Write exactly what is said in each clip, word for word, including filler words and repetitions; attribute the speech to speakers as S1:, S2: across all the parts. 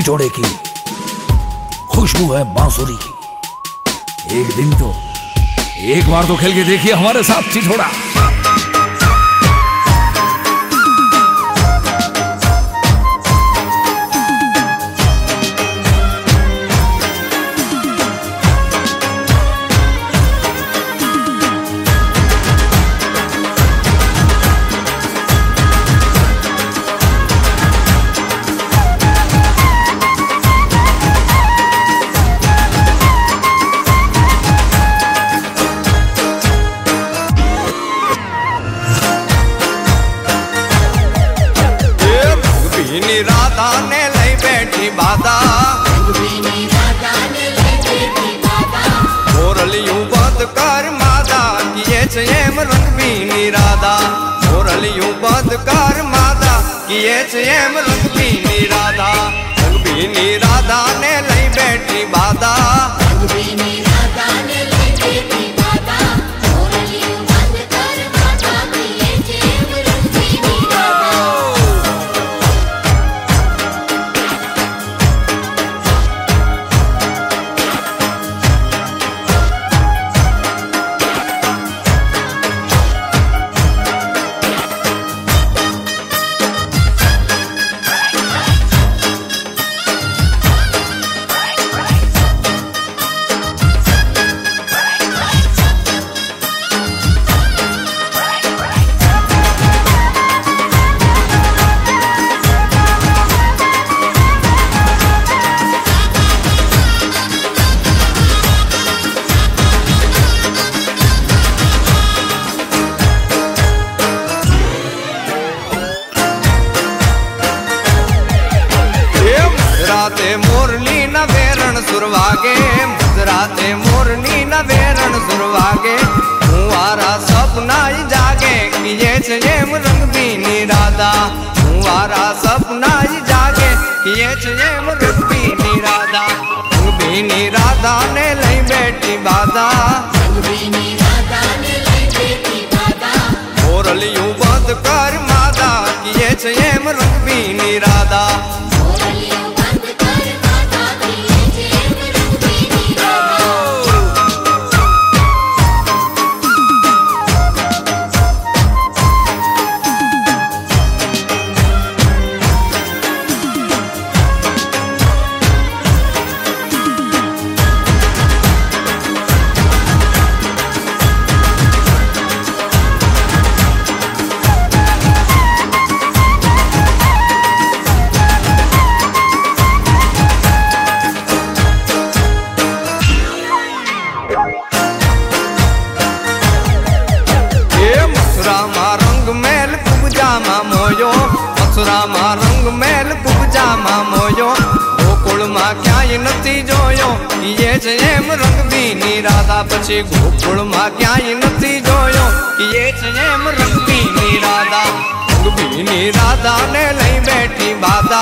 S1: छिछोड़े की, खुशबू है बांसुरी की। एक दिन तो एक बार तो खेल के देखिए हमारे साथ छिछोड़ा।
S2: राधा ने लई बैठी बाधा, मोरलियूं बंद कर मादा किए छेम रंग बीनी राधा। मोरलियूं बंद कर मादा किए छेम रंग बीनी राधा। रंग बीनी राधा ने लई बैठी बाधा, राते मोरनी न वेरण सुरवागे, राते मोरनी न वेरण सुरवागे। हुआरा सपना ही जागे किए छेम रंग बीनी राधा। हुआरा सपना ही जागे किए छेम रंग बीनी राधा। रंग बीनी राधा ने लई बैठी बाधा, मोरलियूं बंद कर मादा किए छेम रंग बीनी राधा। रंग मेल कुबजामा मोयो, मथुरामा रंग मेल कुबजामा मोयो। गोकुल मां क्यांय नथी जोयो किए छेम रंग बीनी राधा। पछी गोकुल मां क्यांय नथी जोयो किए छेम रंग बीनी राधा। रंग बीनी राधा ने लई बैठी बाधा,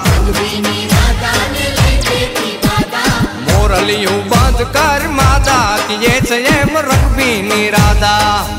S2: मोरलियूं बंद कर मादा किए छेम रंग बीनी राधा।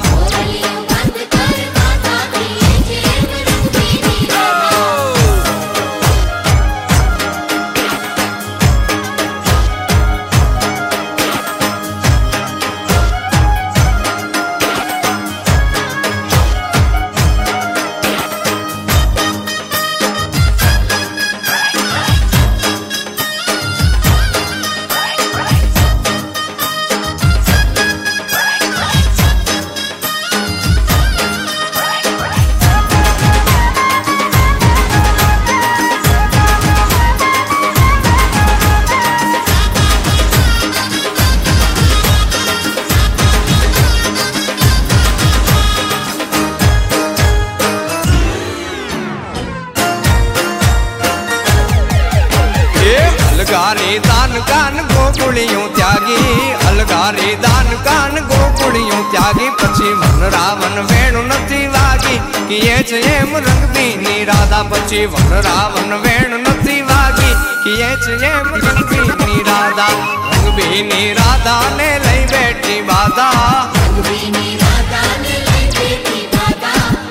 S2: अलगारी दान कान गोकुड़ियों त्यागी, अलगारी दान कान गोकुड़ियों त्यागी। पछी वन रावण वेणु नथी वागी किए छेम रंग बीनी राधा। पछी वन रावण वेणु नथी वागी किए छेम रंग बीनी राधा। रंग बीनी राधा ने लई बैठी बाधा,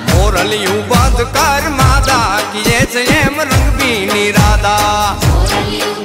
S2: मोरलियूं बंद कर मादा किए छेम रंग बीनी राधा।
S3: you.